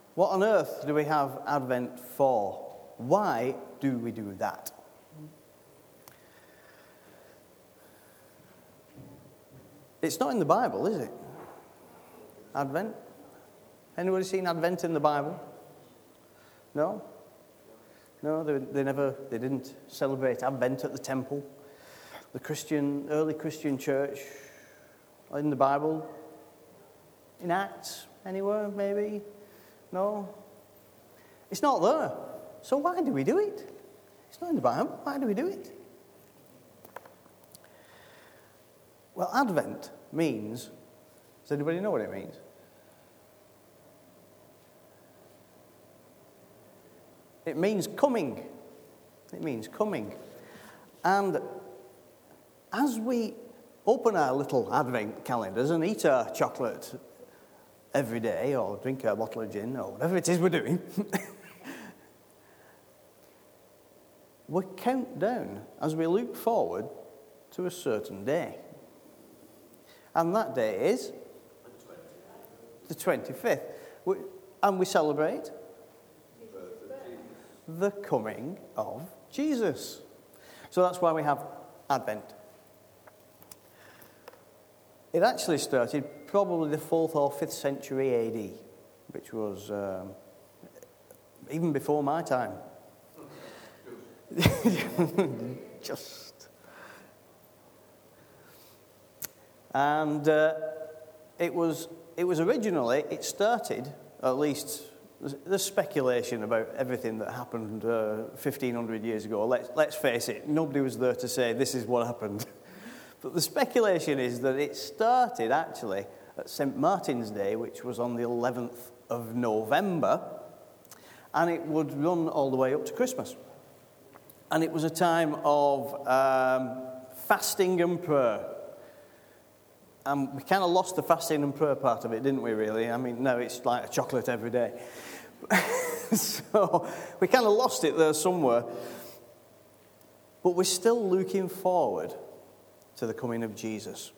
What on earth do we have Advent for? Why do we do that? It's not in the Bible, is it? Advent? Anybody seen Advent in the Bible? No? No, they didn't celebrate Advent at the temple. The early Christian church in the Bible, in Acts, anywhere maybe? No? It's not there. So why do we do it? It's not in the Bible. Why do we do it? Well, Advent means, does anybody know what it means? It means coming. It means coming. And as we open our little Advent calendars and eat our chocolate every day, or drink our bottle of gin, or whatever it is we're doing, we count down as we look forward to a certain day. And that day is the 25th. And we celebrate the coming of Jesus. So that's why we have Advent. It actually started probably the 4th or 5th century AD, which was even before my time. Just. And it was originally, it started, at least there's speculation about everything that happened 1,500 years ago. Let's face it, nobody was there to say this is what happened. But the speculation is that it started actually at St. Martin's Day, which was on the 11th of November, and it would run all the way up to Christmas. And it was a time of fasting and prayer. And we kind of lost the fasting and prayer part of it, didn't we, really? I mean, now it's like a chocolate every day. So we kind of lost it there somewhere. But we're still looking forward to the coming of Jesus.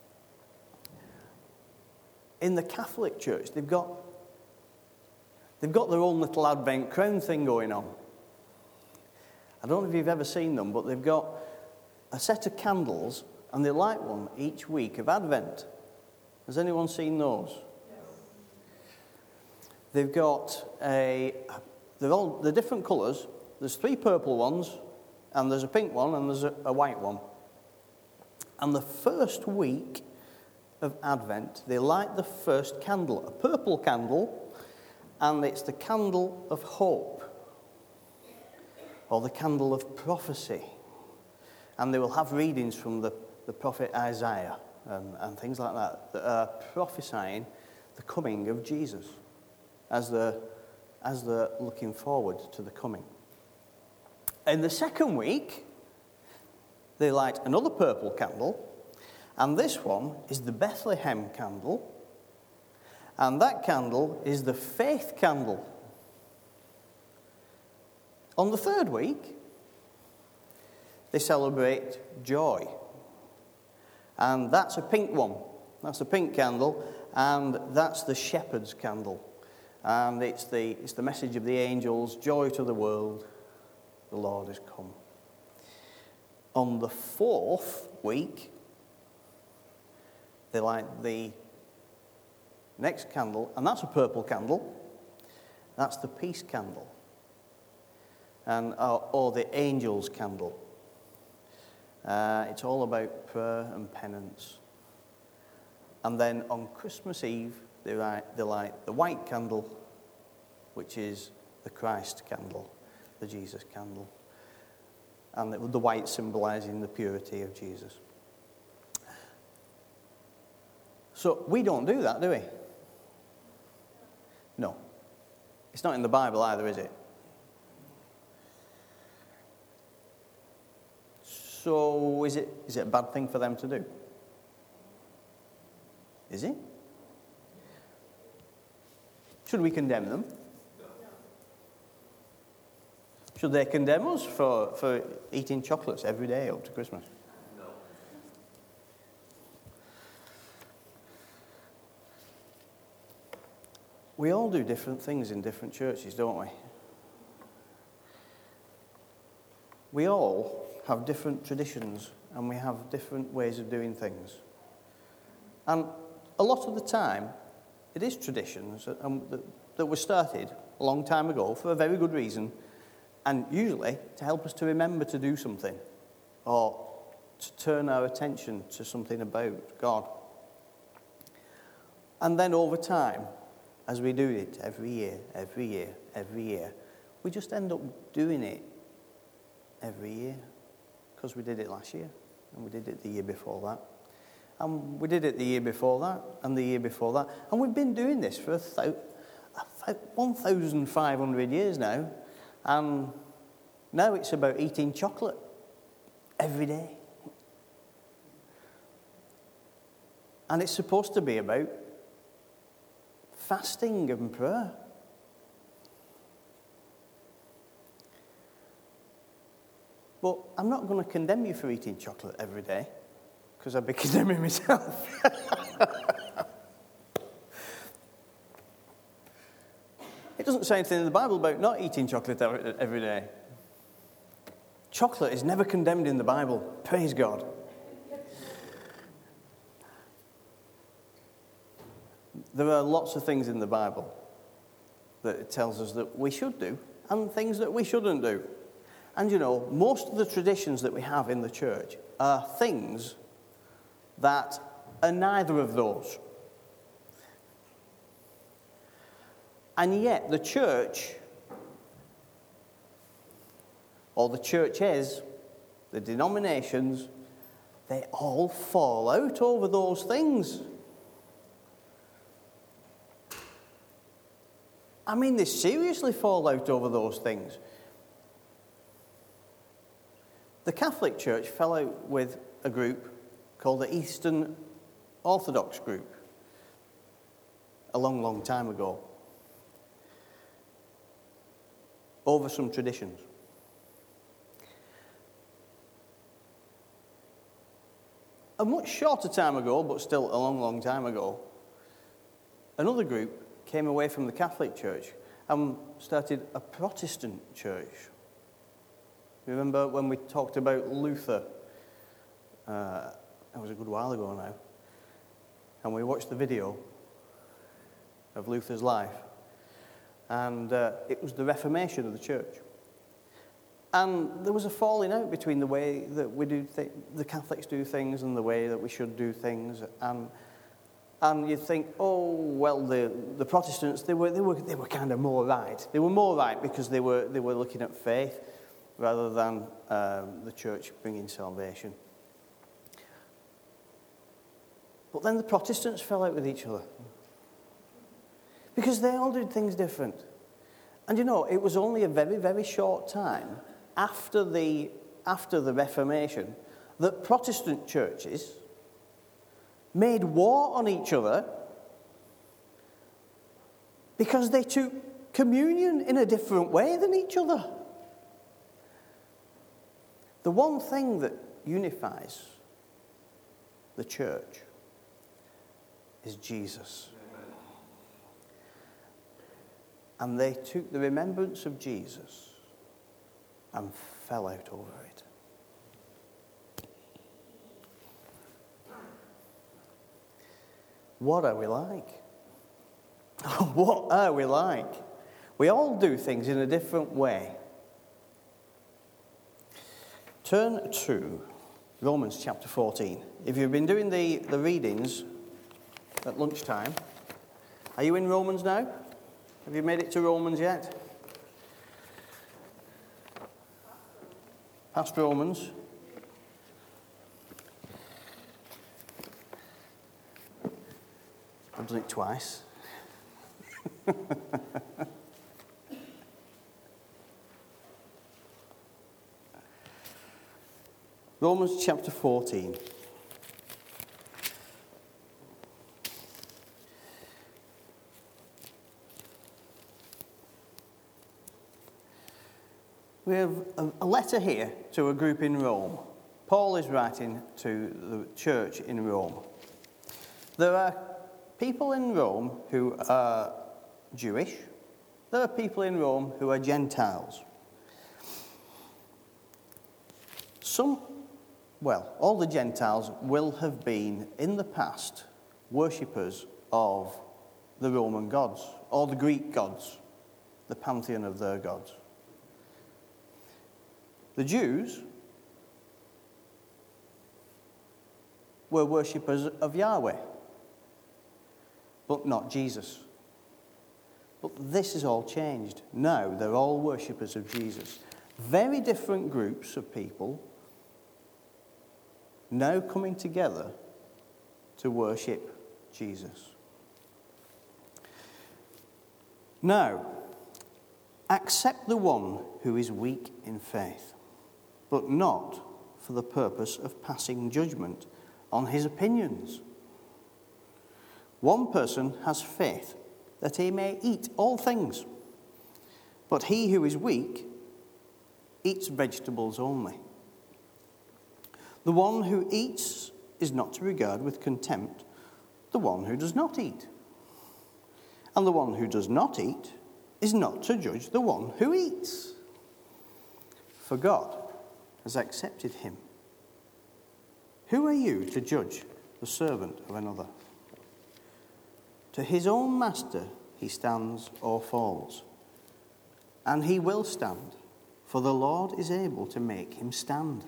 In the Catholic Church, they've got their own little Advent crown thing going on. I don't know if you've ever seen them, but they've got a set of candles, and they light one each week of Advent. Has anyone seen those? Yes. They've got they're different colours. There's 3 purple ones, and there's a pink one, and there's a white one. And the first week of Advent, they light the first candle, a purple candle, and it's the candle of hope, or the candle of prophecy. And they will have readings from the prophet Isaiah and things like that are prophesying the coming of Jesus as they're looking forward to the coming. In the second week, they light another purple candle, and this one is the Bethlehem candle, and that candle is the faith candle. On the third week, they celebrate joy, and that's a pink one. That's a pink candle, and that's the shepherd's candle, and it's the message of the angels: joy to the world, the Lord is come. On the fourth week, they light the next candle, and that's a purple candle. That's the peace candle, and or the angel's candle. It's all about prayer and penance. And then on Christmas Eve, they light the white candle, which is the Christ candle, the Jesus candle. And the white symbolizing the purity of Jesus. So we don't do that, do we? No. It's not in the Bible either, is it? So is it a bad thing for them to do? Is it? Should we condemn them? Should they condemn us for eating chocolates every day up to Christmas? No. we all do different things in different churches, don't we? We all have different traditions and we have different ways of doing things. And a lot of the time, it is traditions that were started a long time ago for a very good reason, and usually to help us to remember to do something or to turn our attention to something about God. And then over time, as we do it every year, we just end up doing it every year because we did it last year and we did it the year before that. And we did it the year before that and the year before that. And we've been doing this for 1,500 years now. And now it's about eating chocolate every day. And it's supposed to be about fasting and prayer. But I'm not going to condemn you for eating chocolate every day, because I'd be condemning myself. It doesn't say anything in the Bible about not eating chocolate every day. Chocolate is never condemned in the Bible. Praise God. There are lots of things in the Bible that it tells us that we should do and things that we shouldn't do. And you know, most of the traditions that we have in the church are things that are neither of those. And yet the church, or the churches, the denominations, they all fall out over those things. I mean, they seriously fall out over those things. The Catholic Church fell out with a group called the Eastern Orthodox group a long, long time ago over some traditions. A much shorter time ago, but still a long, long time ago, another group came away from the Catholic Church and started a Protestant church. Remember when we talked about Luther? That was a good while ago now. And we watched the video of Luther's life. And it was the Reformation of the church. And there was a falling out between the way that we do the Catholics do things and the way that we should do things. And you think, oh well, the Protestants they were kind of more right. They were more right because they were looking at faith rather than the church bringing salvation. But then the Protestants fell out with each other because they all did things different. And you know, it was only a very, very short time after the Reformation that Protestant churches made war on each other because they took communion in a different way than each other. The one thing that unifies the church is Jesus. And they took the remembrance of Jesus and fell out over it. What are we like? What are we like? We all do things in a different way. Turn to Romans chapter 14. If you've been doing the readings at lunchtime, are you in Romans now? Have you made it to Romans yet? Past Romans. I've done it twice. Romans chapter 14. We have a letter here to a group in Rome. Paul is writing to the church in Rome. There are people in Rome who are Jewish. There are people in Rome who are Gentiles. All the Gentiles will have been, in the past, worshippers of the Roman gods, or the Greek gods, the pantheon of their gods. The Jews were worshippers of Yahweh, but not Jesus. But this has all changed. Now they're all worshippers of Jesus. Very different groups of people now coming together to worship Jesus. Now, accept the one who is weak in faith, but not for the purpose of passing judgment on his opinions. One person has faith that he may eat all things, but he who is weak eats vegetables only. The one who eats is not to regard with contempt the one who does not eat. And the one who does not eat is not to judge the one who eats, for God has accepted him. Who are you to judge the servant of another? To his own master he stands or falls, and he will stand, for the Lord is able to make him stand.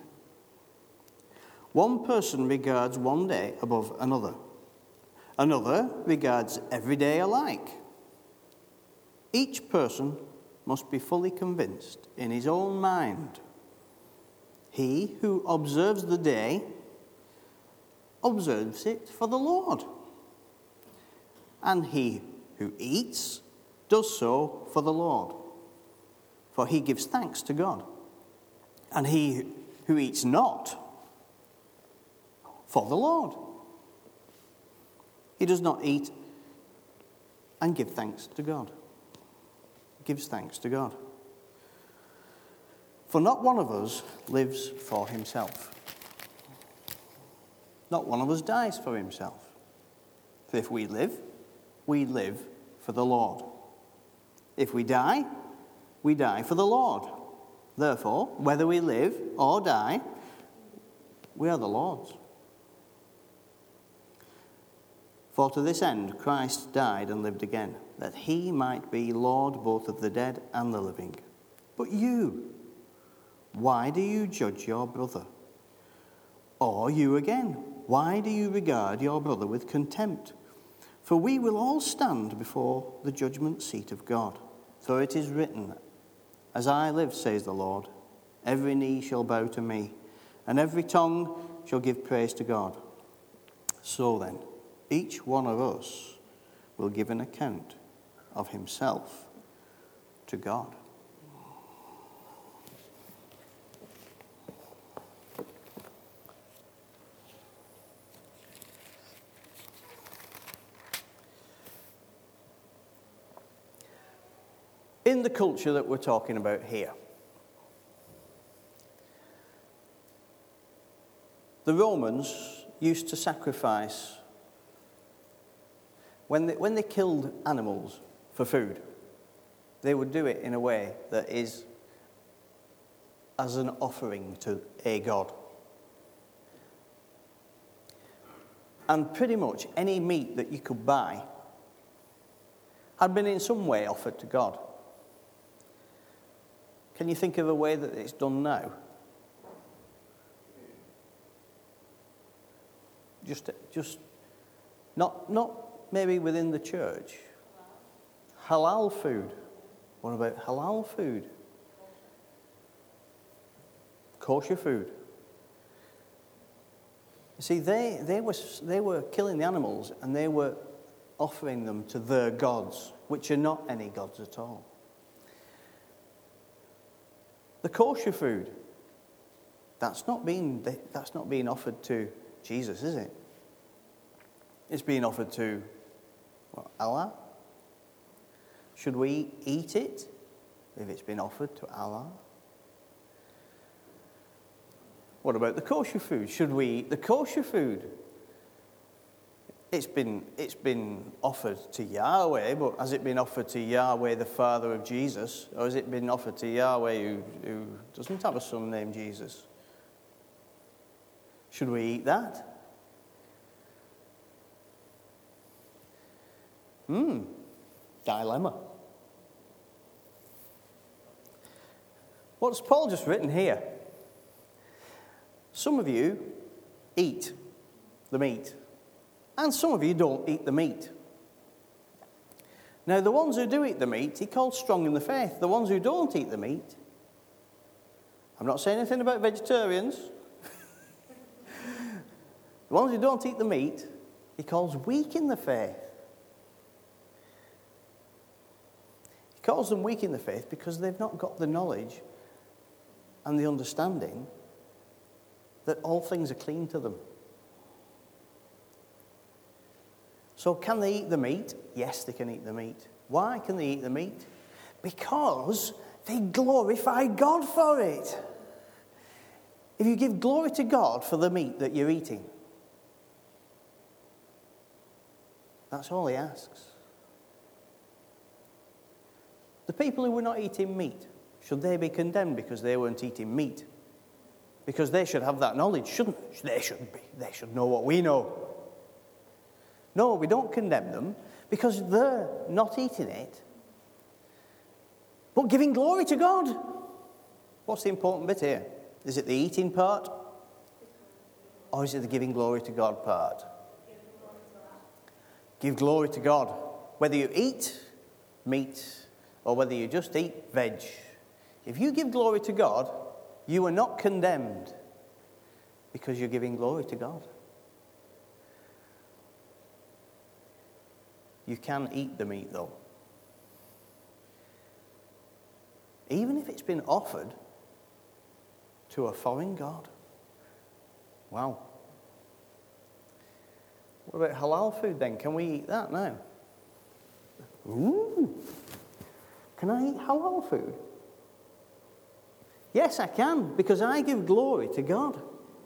One person regards one day above another. Another regards every day alike. Each person must be fully convinced in his own mind. He who observes the day observes it for the Lord. And he who eats does so for the Lord, for he gives thanks to God. And he who eats not, for the Lord. He does not eat and give thanks to God. He gives thanks to God. For not one of us lives for himself. Not one of us dies for himself. For if we live for the Lord. If we die for the Lord. Therefore, whether we live or die, we are the Lord's. For to this end Christ died and lived again, that he might be Lord both of the dead and the living. But you, why do you judge your brother? Or you again, why do you regard your brother with contempt? For we will all stand before the judgment seat of God. For it is written, as I live, says the Lord, every knee shall bow to me, and every tongue shall give praise to God. So then, each one of us will give an account of himself to God. In the culture that we're talking about here, the Romans used to sacrifice. When they killed animals for food, they would do it in a way that is as an offering to a god. And pretty much any meat that you could buy had been in some way offered to God. Can you think of a way that it's done now? Just not maybe within the church. Halal food. What about halal food? Kosher food. You see, they were killing the animals and they were offering them to their gods, which are not any gods at all. The kosher food, that's not being offered to Jesus, is it? It's being offered to Allah. Should we eat it if it's been offered to Allah? What about the kosher food? Should we eat the kosher food It's been offered to Yahweh, but has it been offered to Yahweh, the Father of Jesus? Or has it been offered to Yahweh who doesn't have a son named Jesus? Should we eat that? Dilemma. What's Paul just written here? Some of you eat the meat, and some of you don't eat the meat. Now, the ones who do eat the meat, he calls strong in the faith. The ones who don't eat the meat, I'm not saying anything about vegetarians. The ones who don't eat the meat, he calls weak in the faith. He calls them weak in the faith because they've not got the knowledge and the understanding that all things are clean to them. So can they eat the meat? Yes, they can eat the meat. Why can they eat the meat? Because they glorify God for it. If you give glory to God for the meat that you're eating, that's all he asks. The people who were not eating meat, should they be condemned because they weren't eating meat? Because they should have that knowledge, shouldn't they? They shouldn't be. They should know what we know. No, we don't condemn them because they're not eating it, but giving glory to God. What's the important bit here? Is it the eating part? Or is it the giving glory to God part? Give glory to God. Whether you eat meat or whether you just eat veg. If you give glory to God, you are not condemned because you're giving glory to God. You can eat the meat, though. Even if it's been offered to a foreign god. Wow. What about halal food, then? Can we eat that now? Ooh. Can I eat halal food? Yes, I can, because I give glory to God.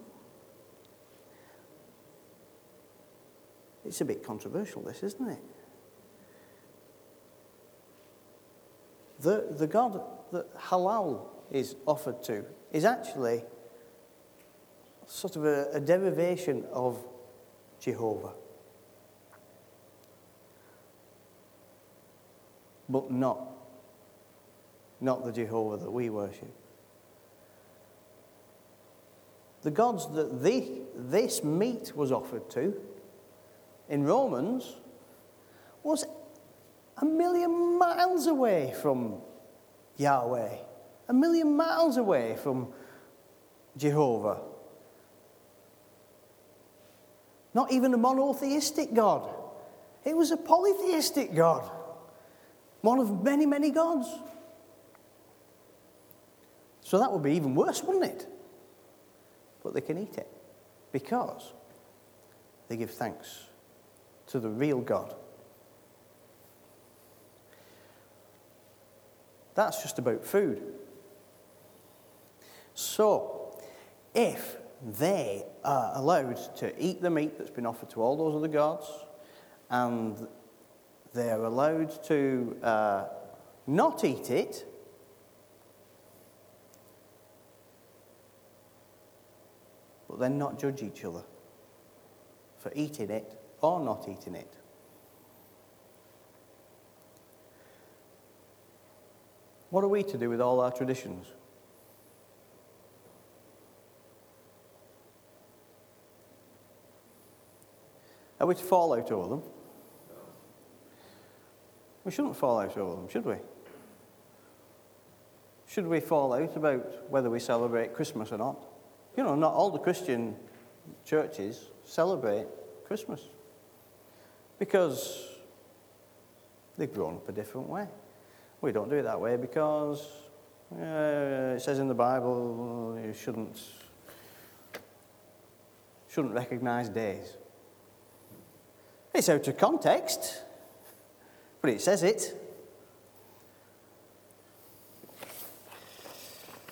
It's a bit controversial, this, isn't it? The God that halal is offered to is actually sort of a derivation of Jehovah. But not the Jehovah that we worship. The gods that this meat was offered to in Romans was 1,000,000 miles away from Yahweh, 1,000,000 miles away from Jehovah. Not even a monotheistic God. It was a polytheistic God. One of many, many gods. So that would be even worse, wouldn't it? But they can eat it because they give thanks to the real God. That's just about food. So, if they are allowed to eat the meat that's been offered to all those other gods, and they're allowed to not eat it, but then not judge each other for eating it or not eating it. What are we to do with all our traditions? Are we to fall out over them? We shouldn't fall out over them, should we? Should we fall out about whether we celebrate Christmas or not? You know, not all the Christian churches celebrate Christmas because they've grown up a different way. We don't do it that way because it says in the Bible you shouldn't recognize days. It's out of context, but it says it.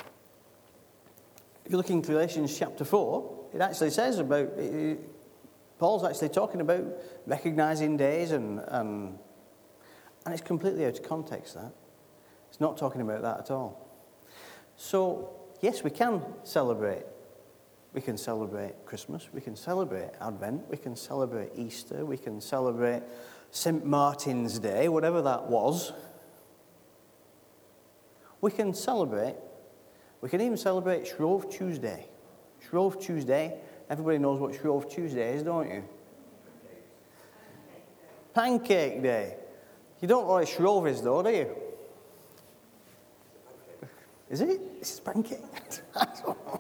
If you look in Galatians chapter 4, it actually says about Paul's actually talking about recognizing days and it's completely out of context, that. It's not talking about that at all. So, yes, we can celebrate. We can celebrate Christmas. We can celebrate Advent. We can celebrate Easter. We can celebrate St. Martin's Day, whatever that was. We can celebrate. We can even celebrate Shrove Tuesday. Shrove Tuesday. Everybody knows what Shrove Tuesday is, don't you? Pancake Day. You don't know what Shrove is, though, do you? Is it? It's pancake. I don't know.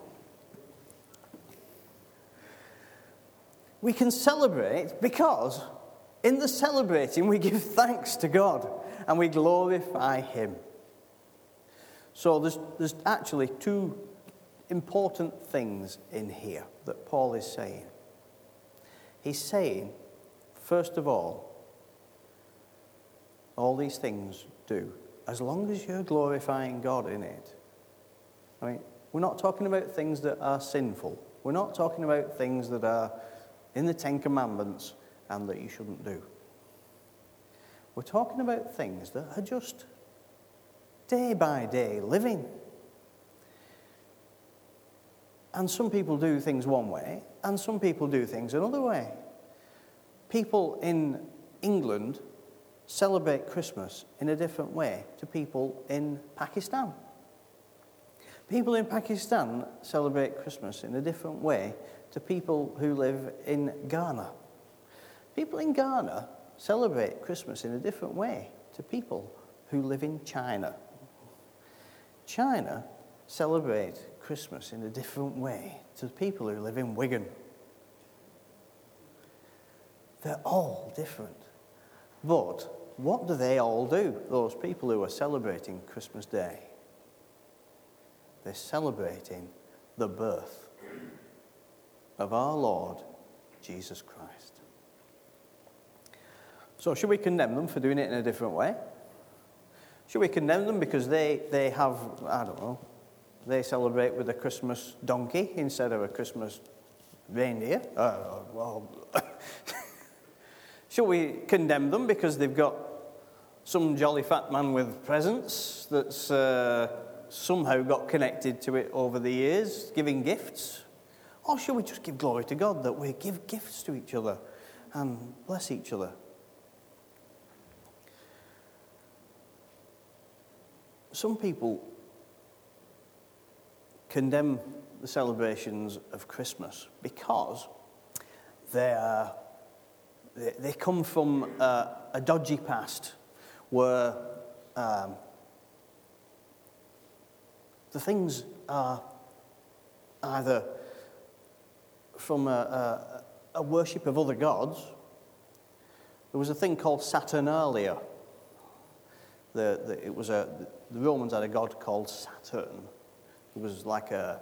We can celebrate because in the celebrating we give thanks to God and we glorify Him. So there's actually two important things in here that Paul is saying. He's saying, first of all these things do, as long as you're glorifying God in it. I mean, we're not talking about things that are sinful. We're not talking about things that are in the Ten Commandments and that you shouldn't do. We're talking about things that are just day by day living. And some people do things one way, and some people do things another way. People in England celebrate Christmas in a different way to people in Pakistan. People in Pakistan celebrate Christmas in a different way to people who live in Ghana. People in Ghana celebrate Christmas in a different way to people who live in China. China celebrate Christmas in a different way to people who live in Wigan. They're all different. But what do they all do, those people who are celebrating Christmas Day? They're celebrating the birth of our Lord Jesus Christ. So should we condemn them for doing it in a different way? Should we condemn them because they have, I don't know, they celebrate with a Christmas donkey instead of a Christmas reindeer? Should we condemn them because they've got some jolly fat man with presents that's somehow got connected to it over the years, giving gifts? Or should we just give glory to God that we give gifts to each other and bless each other? Some people condemn the celebrations of Christmas because they come from a dodgy past where the things are either from a worship of other gods. There was a thing called Saturnalia. The Romans had a god called Saturn. It was like a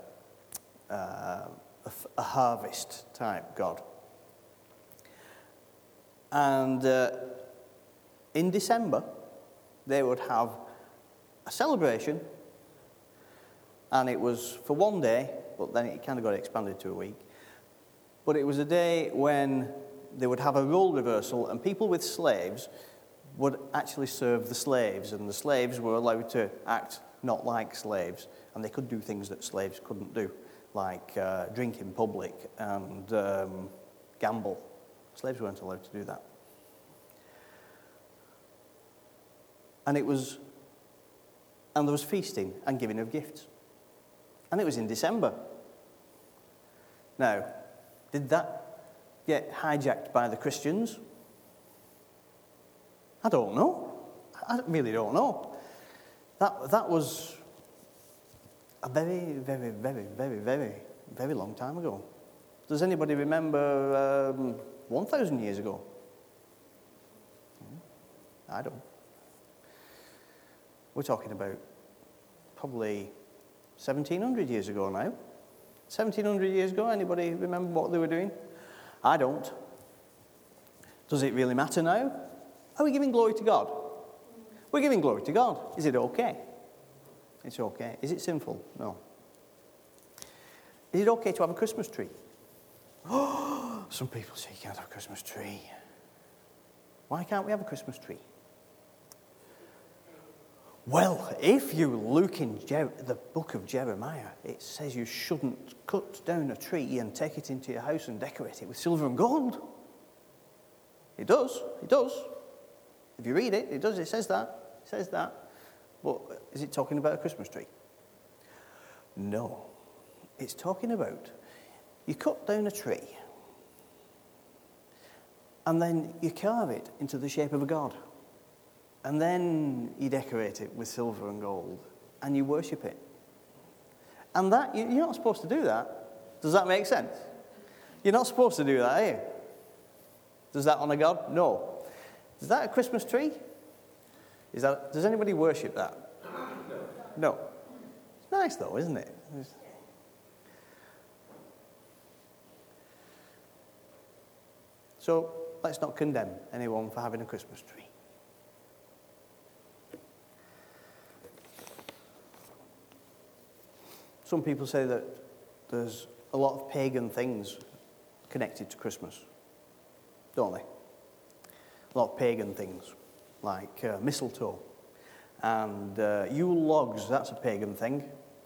harvest type god. And in December, they would have a celebration, and it was for one day, but then it kind of got expanded to a week. But it was a day when they would have a role reversal, and people with slaves would actually serve the slaves, and the slaves were allowed to act not like slaves, and they could do things that slaves couldn't do, like drink in public and gamble. Slaves weren't allowed to do that. And there was feasting and giving of gifts. And it was in December. Now, did that get hijacked by the Christians? I don't know. I really don't know. That was a very, very, very, very, very, very long time ago. Does anybody remember 1,000 years ago? I don't. We're talking about probably 1,700 years ago now. 1,700 years ago, anybody remember what they were doing? I don't. Does it really matter now? Are we giving glory to God? We're giving glory to God. Is it okay? It's okay. Is it sinful? No. Is it okay to have a Christmas tree? Some people say you can't have a Christmas tree. Why can't we have a Christmas tree? Well, if you look in the book of Jeremiah, it says you shouldn't cut down a tree and take it into your house and decorate it with silver and gold. It does. If you read it, it does. It says that. But is it talking about a Christmas tree? No. It's talking about you cut down a tree and then you carve it into the shape of a god. And then you decorate it with silver and gold and you worship it. And that, you're not supposed to do that. Does that make sense? You're not supposed to do that, are you? Does that honor God? No. Is that a Christmas tree? Does anybody worship that? No. It's nice though, isn't it? So let's not condemn anyone for having a Christmas tree. Some people say that there's a lot of pagan things connected to Christmas, don't they? A lot of pagan things, like mistletoe and Yule logs. That's a pagan thing.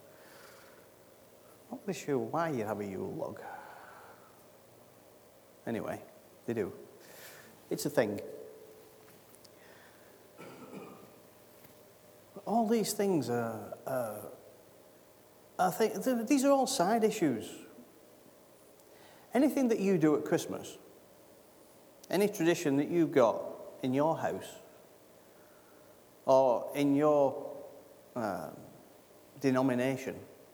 Not really sure why you have a Yule log. Anyway, they do. It's a thing. All these things I think these are all side issues. Anything that you do at Christmas, any tradition that you've got in your house or in your denomination,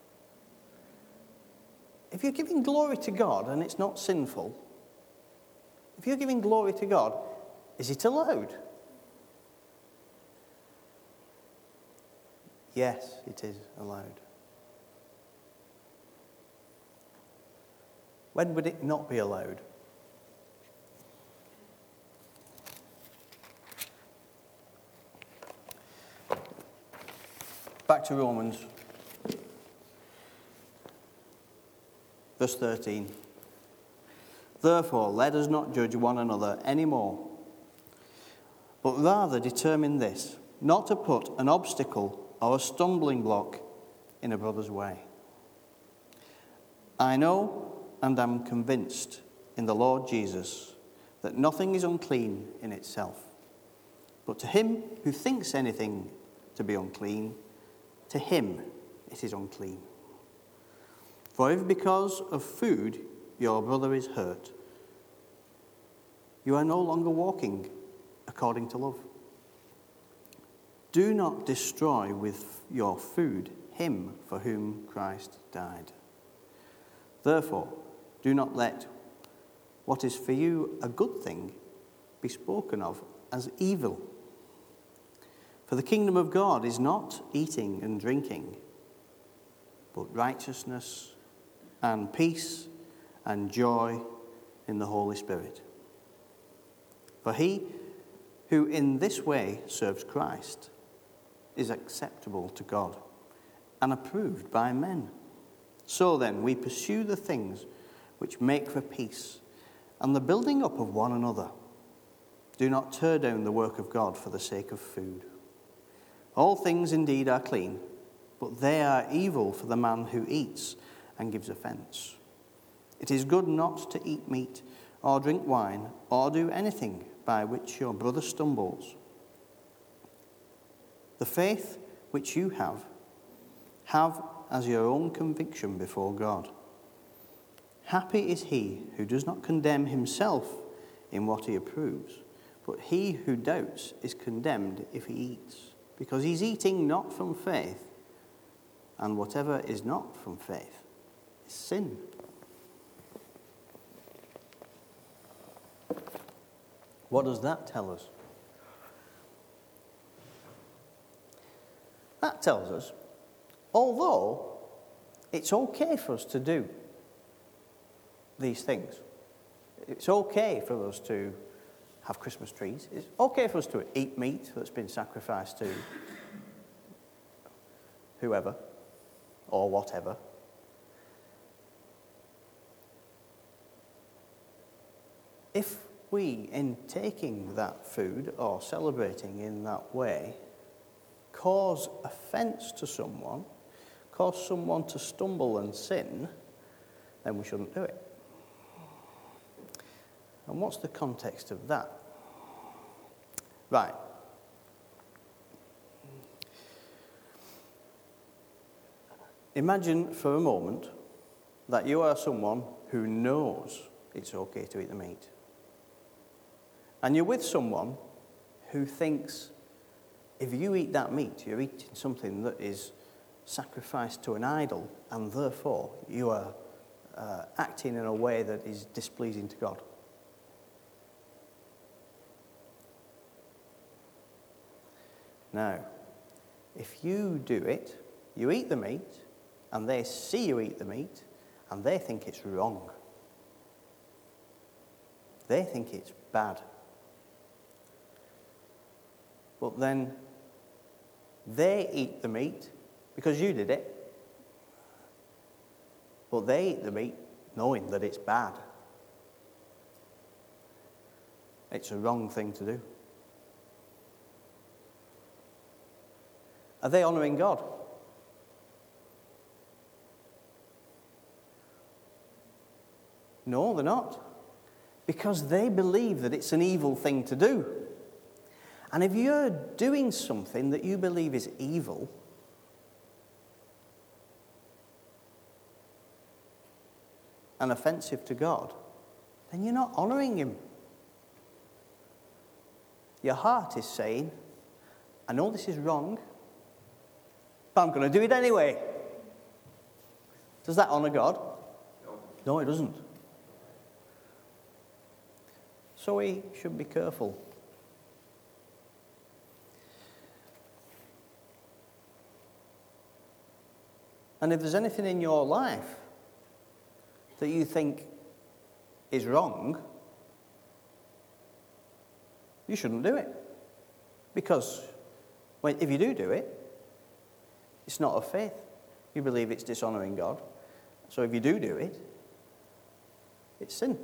if you're giving glory to God and it's not sinful, if you're giving glory to God, is it allowed? Yes, it is allowed. When would it not be allowed? Back to Romans, verse 13. Therefore, let us not judge one another anymore, but rather determine this, not to put an obstacle or a stumbling block in a brother's way. I know and am convinced in the Lord Jesus that nothing is unclean in itself. But to him who thinks anything to be unclean, to him it is unclean. For if because of food your brother is hurt, you are no longer walking according to love. Do not destroy with your food him for whom Christ died. Therefore, do not let what is for you a good thing be spoken of as evil. For the kingdom of God is not eating and drinking, but righteousness and peace and joy in the Holy Spirit. For he who in this way serves Christ is acceptable to God and approved by men. So then, we pursue the things which make for peace and the building up of one another. Do not tear down the work of God for the sake of food. All things indeed are clean, but they are evil for the man who eats and gives offense. It is good not to eat meat or drink wine or do anything by which your brother stumbles. The faith which you have as your own conviction before God. Happy is he who does not condemn himself in what he approves, but he who doubts is condemned if he eats, because he's eating not from faith, and whatever is not from faith is sin. What does that tell us? That tells us, although it's okay for us to do these things, it's okay for us to have Christmas trees, it's okay for us to eat meat that's been sacrificed to whoever or whatever. if we, in taking that food or celebrating in that way, cause offence to someone, cause someone to stumble and sin, then we shouldn't do it. And what's the context of that? Right. Imagine for a moment that you are someone who knows it's okay to eat the meat. And you're with someone who thinks if you eat that meat, you're eating something that is sacrificed to an idol, and therefore you are acting in a way that is displeasing to God. Now, if you do it, you eat the meat, and they see you eat the meat, and they think it's wrong. They think it's bad. But then they eat the meat because you did it. But they eat the meat knowing that it's bad. It's a wrong thing to do. Are they honouring God? No, they're not. Because they believe that it's an evil thing to do. And if you're doing something that you believe is evil, and offensive to God, then you're not honouring him. Your heart is saying, I know this is wrong, but I'm going to do it anyway. Does that honour God? No, it doesn't. So we should be careful. And if there's anything in your life that you think is wrong, you shouldn't do it. Because if you do it, it's not of faith. You believe it's dishonouring God. So if you do it, it's sin.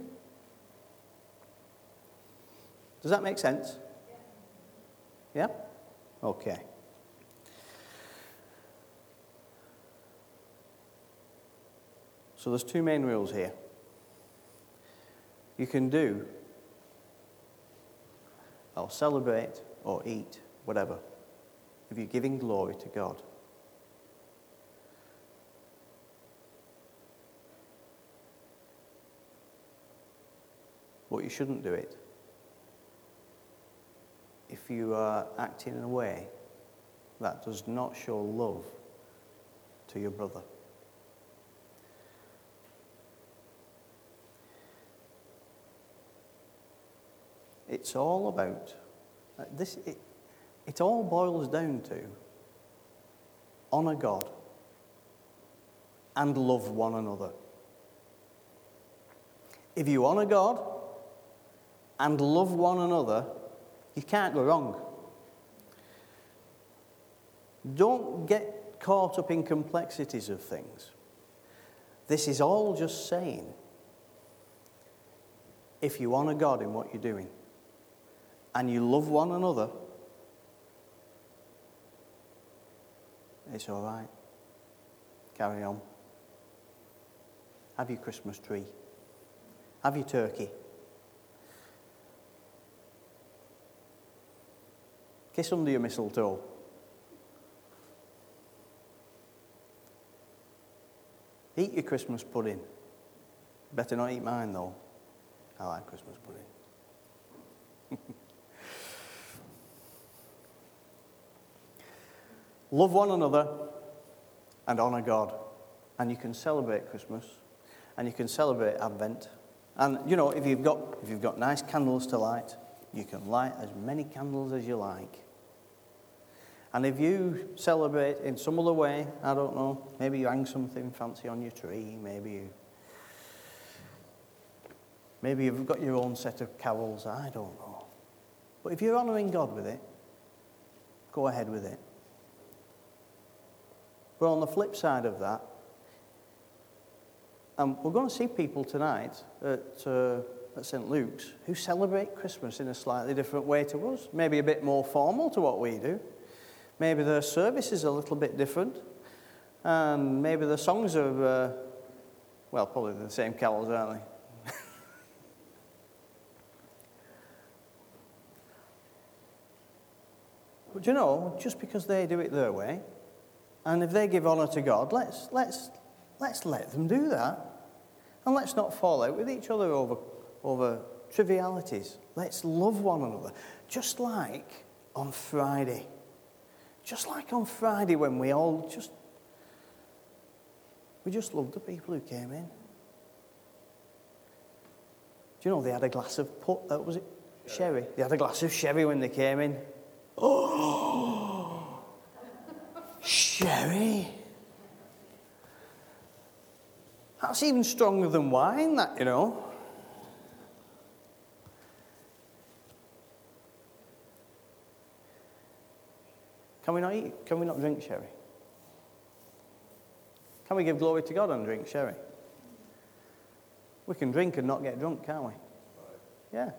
Does that make sense? Yeah? Okay. So there's two main rules here. You can do, or celebrate, or eat, whatever, if you're giving glory to God. But you shouldn't do it if you are acting in a way that does not show love to your brother. It's all about this. It all boils down to honour God and love one another. If you honour God and love one another, you can't go wrong. Don't get caught up in complexities of things. This is all just saying, if you honour God in what you're doing, and you love one another, it's all right. Carry on. Have your Christmas tree. Have your turkey. Kiss under your mistletoe. Eat your Christmas pudding. Better not eat mine, though. I like Christmas pudding. Love one another and honour God. And you can celebrate Christmas and you can celebrate Advent. And, you know, if you've got nice candles to light, you can light as many candles as you like. And if you celebrate in some other way, I don't know, maybe you hang something fancy on your tree, maybe you've got your own set of carols, I don't know. But if you're honouring God with it, go ahead with it. But on the flip side of that, we're going to see people tonight at at St. Luke's who celebrate Christmas in a slightly different way to us. Maybe a bit more formal to what we do. Maybe their service is a little bit different. And maybe the songs are, well, probably the same carols, aren't they? But you know, just because they do it their way, and if they give honour to God, let's let them do that. And let's not fall out with each other over trivialities. Let's love one another. Just like on Friday. Just like on Friday when we just loved the people who came in. Do you know they had a glass of was it sherry? They had a glass of sherry when they came in. Oh, sherry. That's even stronger than wine, that, you know. Can we not drink sherry? Can we give glory to God and drink sherry? We can drink and not get drunk, can't we? Yeah.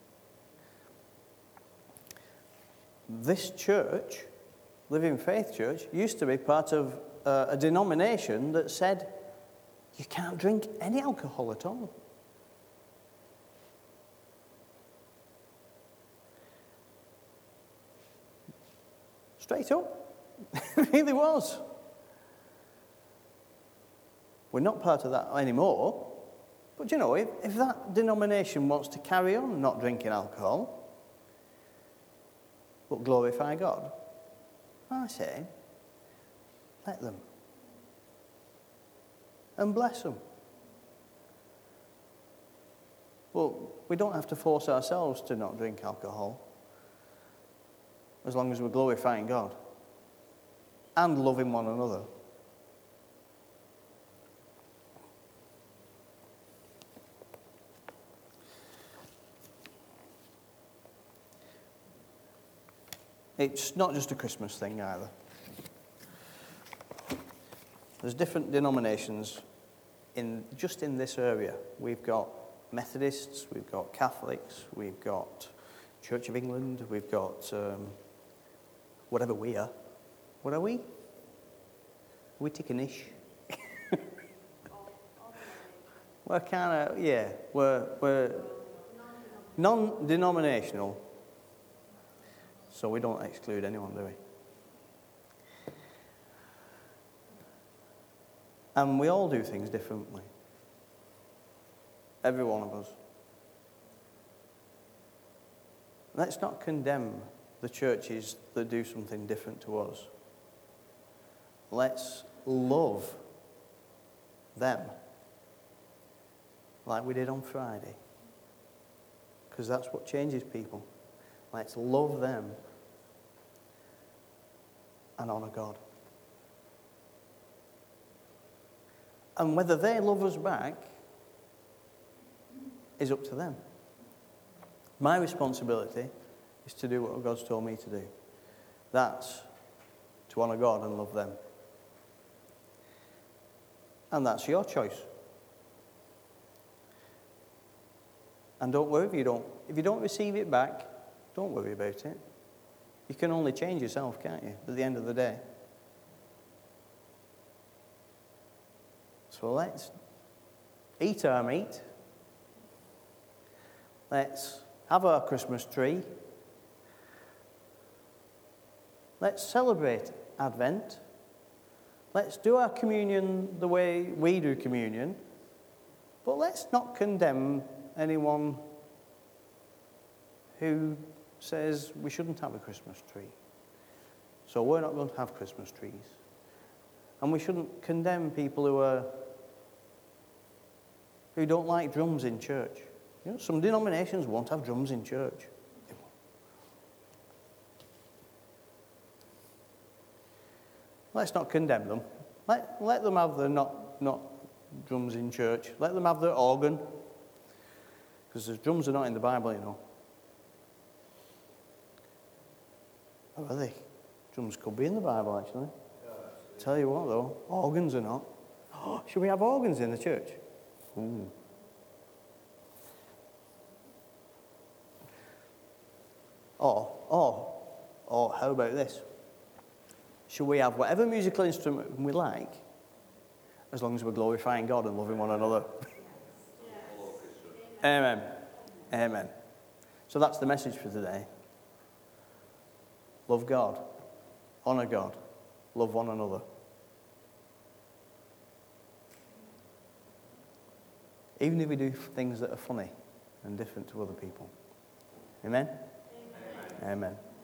This church, Living Faith Church, used to be part of a denomination that said you can't drink any alcohol at all. Straight up. It really was. We're not part of that anymore. But you know, if that denomination wants to carry on not drinking alcohol, but glorify God, I say, let them. And bless them. Well, we don't have to force ourselves to not drink alcohol, as long as we're glorifying God and loving one another. It's not just a Christmas thing either. There's different denominations in this area. We've got Methodists, we've got Catholics, we've got Church of England, we've got whatever we are. What are we? Are we Tickenish? We're kind of, yeah, we're non-denominational. So we don't exclude anyone, do we? And we all do things differently. Every one of us. Let's not condemn the churches that do something different to us. Let's love them like we did on Friday. Because that's what changes people. Let's love them and honour God. And whether they love us back is up to them. My responsibility is to do what God's told me to do. That's to honour God and love them. And that's your choice. And don't worry if you don't receive it back, don't worry about it. You can only change yourself, can't you, at the end of the day? So let's eat our meat. Let's have our Christmas tree. Let's celebrate Advent. Let's do our communion the way we do communion. But let's not condemn anyone who says we shouldn't have a Christmas tree. So we're not going to have Christmas trees. And we shouldn't condemn people who don't like drums in church. You know, some denominations won't have drums in church. Let's not condemn them. Let them have their not drums in church. Let them have their organ. Because the drums are not in the Bible, you know. Or are they? Drums could be in the Bible, actually. Tell you what, though, organs are not. Oh, should we have organs in the church? Ooh. Or how about this? Should we have whatever musical instrument we like, as long as we're glorifying God and loving one another? Amen. Amen. So that's the message for today. Love God. Honour God. Love one another. Even if we do things that are funny and different to other people. Amen? Amen. Amen.